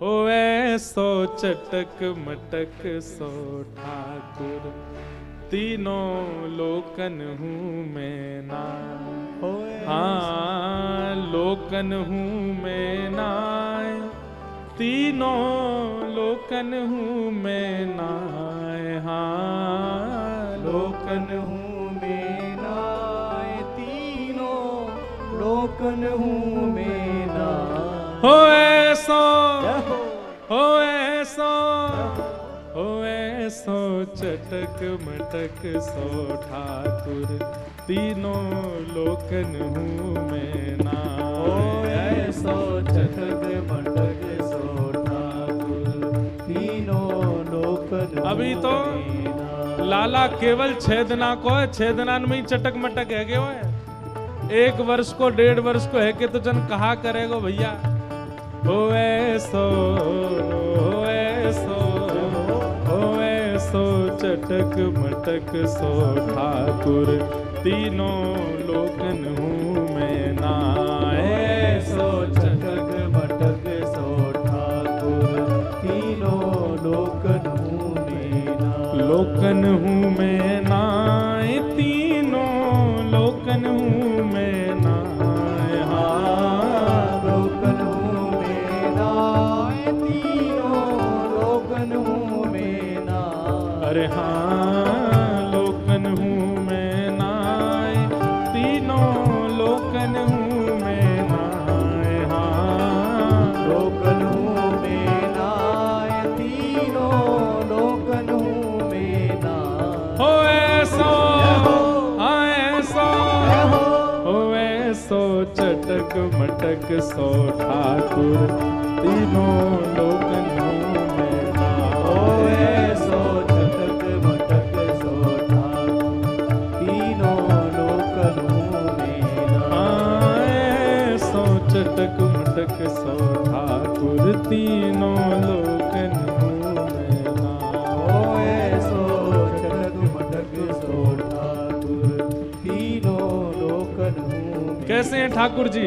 होए सो चटक मटक सो ठाकुर, तीनों लोकन हूँ मैं ना। हाँ लोकन हूँ मैं नाय, तीनों लोकन हूँ मैं नाय। हाँ लोकन हूँ मैं नाय, तीनों लोकन हूँ मैं नाय। होए सो होए सो होए सो चटक मटक सो ठाकुर, तीनों लोकन हूँ मैं ना। होए सो चटक मटक सो ठाकुर, तीनों लोकन हूँ अभी तो मैं नाय। लाला केवल छेदना को है, छेदनान में ही चटक मटक है वो है। 1 वर्ष को 1.5 वर्ष को है कि तो जन कहा करेगो भैया। होए सो होए सो होए सो चटक मटक सो ठाकुर, तीनों लोकन हूँ मैं नाय। सो चटक मटक सो ठाकुर, तीनों लोकन हूँ मैं नाय। लोकन हूँ मैं नाय, तीनों लोकन हूँ मैं नाय। हाँ लोकन हूँ मैं नाय, तीनों लोकन हूँ मैं नाय। अरे हाँ लोकन हूँ मैं नाय, तीनों लोकन हूँ मैं नाय। हाँ लोकन हूँ मैं नाय, तीनों लोकन हूँ मैं नाय। होए सो आए सो होए सो चटक मटक सो ठाकुर, तीनों लोकन हूँ मैं नाय। होए सो चटक मटक सो ठाकुर, तीनों लोकन हूँ मैं नाय। आए सो चटक मटक सो ठाकुर, तीनों लोकन हूँ मैं नाय। होए सो चटक मटक सो ठाकुर, तीनों लोकन हूँ मैं। कैसे हैं ठाकुर जी?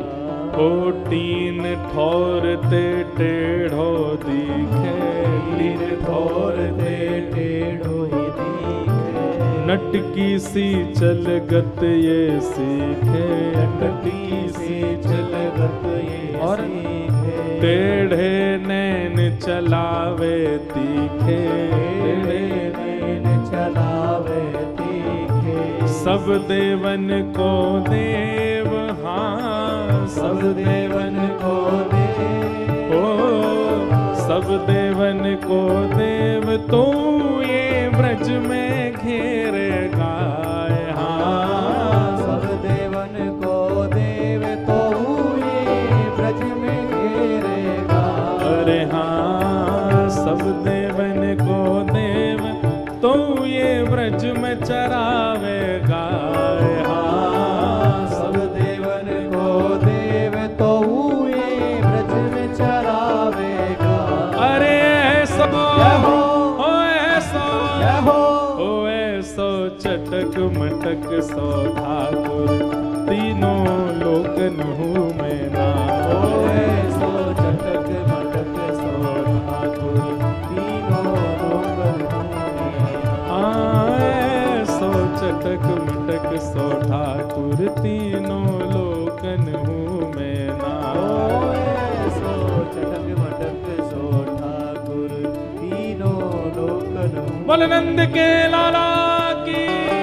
ओ टीन ठोर ते टेढ़ो दिखे, टीन ठोर ते टेढ़ो ही दिखे। नटकी सी चलगत ये सीखे, नटकी सी चलगत ये और सीखे। टेढ़े नैन चलावे तीखे, टेढ़े नैन चलावे तीखे। सब देवन को देव, हाँ सब देवन को देव, ओ सब देवन को देव, तू ये ब्रज में घेरे गाय। हाँ सब देवन को देव, तो ये ब्रज में घेरेगा। अरे हाँ सब देवन को देव, तो ये ब्रज में चरावे गाय। हाँ सब देवन को देव, तो ये ब्रज में चरावेगा। अरे सब हो होए सो हो होए सो चटक मटक सो ठाकुर, तीनों लोकन हूँ मैं नाय। होए सो चटक मटक सो ठाकुर, तीनों लोकन हूँ मैं नाय। आए सो चटक मटक सो ठाकुर, तीनों लोकन हूँ मैं नाय। होए सो चटक मटक सो ठाकुर, तीनों लोकन हूँ। बोल नंद के लाला की।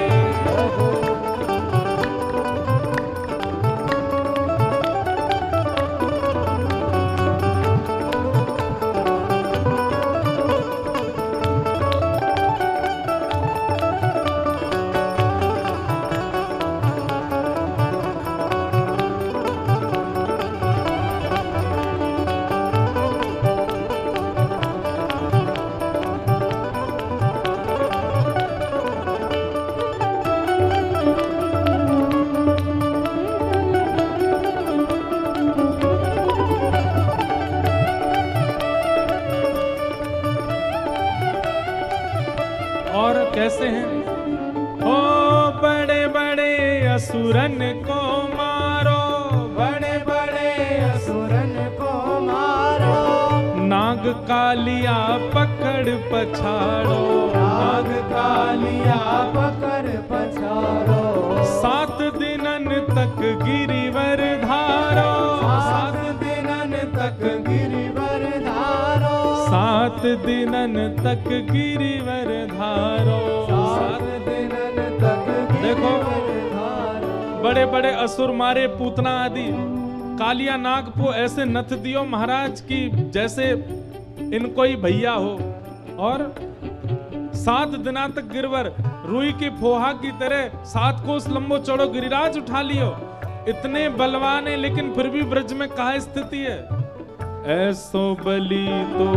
और कैसे हैं? ओ बड़े बड़े असुरन को मारो, बड़े बड़े असुरन को मारो। नाग कालिया पकड़ पछाड़ो, नाग कालिया पकड़ पछाड़ो, 7 दिनन तक गिरिवर धारो, 7 दिनन तक गिरिवर धारो, 7 दिनन तक गिरिवर धारो। 7 दिनन तक देखो, गिरिवर धारो। बड़े बड़े असुर मारे, पूतना आदि, कालिया नाग को ऐसे नथ दियो महाराज की जैसे इनको ही भैया हो, और 7 दिना तक गिरवर रुई की फोहा की तरह 7 कोस लंबो चौड़ो गिरिराज उठा लियो। इतने बलवान है, लेकिन फिर भी ब्रज में कहा स्थिति है? ऐसो बली तो,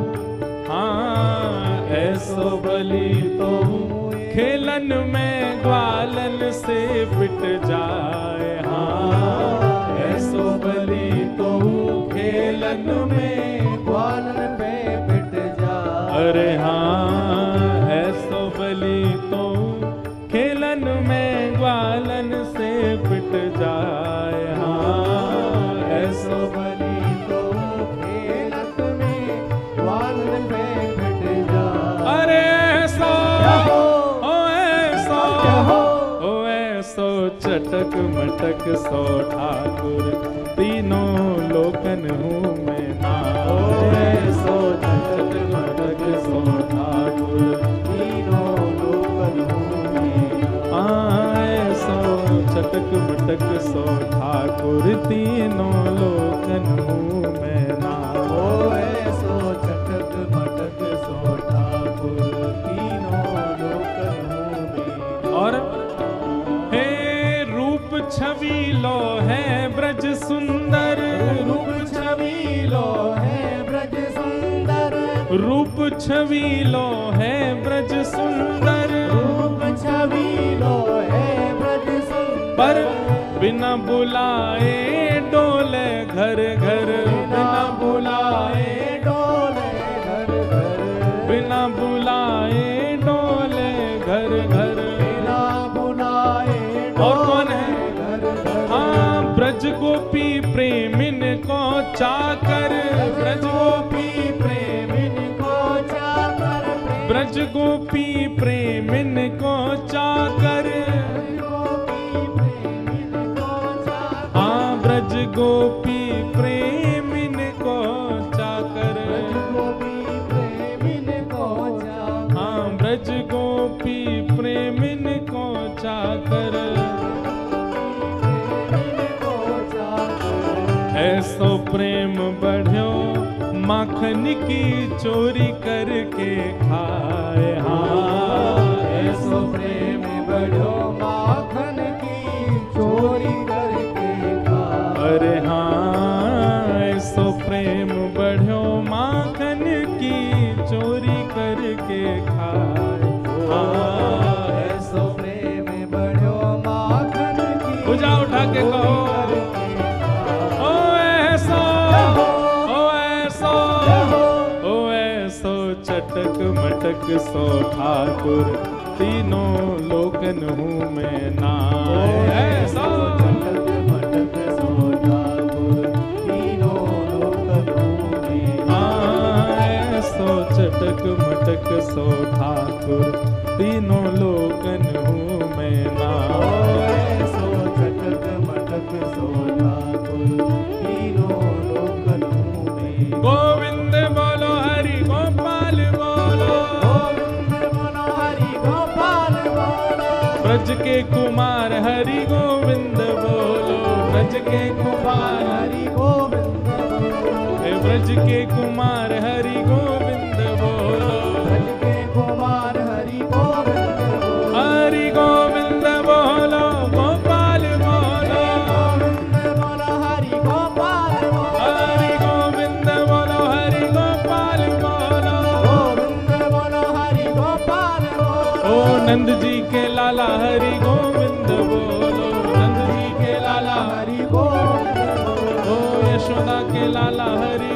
हाँ ऐसो बली तो खेलन में ग्वालन से पिट जाए, हाँ ऐसो बली तो खेलन में ग्वालन पे पिट जाए। अरे हाँ ऐसो बली तो खेलन में ग्वालन से पिट जाए, हाँ ऐसो बली तो खेलत में ग्वालन पे पिट जाए। अरे ऐसो हो, ओ ऐसो हो, ओ ऐसो चटक मटक सो ठाकुर, तीनों लोकन हूँ मैं ना। ओ ऐसो चटक मटक सो ठाकुर, तीनों लोकन हूँ मैं। ऐसो चटक मटक सो ठाकुर, तीनों लोकन हूँ मैं ना। ओ ऐसो चटक मटक सो ठाकुर, तीनों लोकन हूँ मैं। और हे रूप छबीलो है ब्रज सुंदर, रूप छबीलो है ब्रज सुंदर, रूप छबीलो है ब्रज सुंदर, रूप छबीलो है ब्रज सुंदर। पर बिना बुलाए डोले घर घर, बिना बुलाए डोले घर घर, बिना बुलाए डोले घर घर। बिना बुलाए और कौन है? घर घर। हाँ ब्रज गोपी प्रेमिन को चाकर, ब्रज गोपी प्रेमिन को चाकर, ब्रज गोपी प्रेमिन को चाकर, हाँ ब्रज गोपी प्रेमिन को चाकर, हाँ ब्रज गोपी प्रेमिन को चाकर। ऐसो प्रेम बढ़्यो माखन की चोरी करके खाए, हाँ ऐसो प्रेम बढ़ो माखन की चोरी करके खाए। अरे हाँ ऐसो प्रेम बढ़्यो माखन की चोरी करके खाए, हाँ ऐसो प्रेम बढ़ो माखन की भुजा उठा के कहो, ओ ऐसो, ओ ऐसो, ओ ऐसो चटक मटक सो ठाकुर, तीनों लोकन हूँ मैं ना। ऐसो चटक मटक सो ठाकुर, तीनों लोकन हूँ मैं। ऐसो चटक मटक सो ठाकुर, तीनों लोकन हूँ मैं ना। ऐसो चटक मटक सो ठाकुर, तीनों लोकन हूँ मैं। गोविंद बोलो हरि गोपाल बोलो, गोविंद बोलो हरि गोपाल बोलो, ब्रज के कुमार हरि गोविंद बोलो, ब्रज के कुमार हरि गोविंद बोलो, हे ब्रज के कुमार हरि गोविंद बोलो, ब्रज के कुमार हरि गोविंद बोलो, हरि गोविंद बोलो गोपाल बोलो, गोविंद बोलो हरि गोपाल बोलो, हरि गोविंद बोलो हरि गोपाल बोलो। गोविंद बोलो हरि गोपाल बोलो, ओ नंद जी के लाला हरि गोविंद बोलो, नंद जी के लाला, हरि गोविंद बोलो, ओ यशोदा के लाला हरि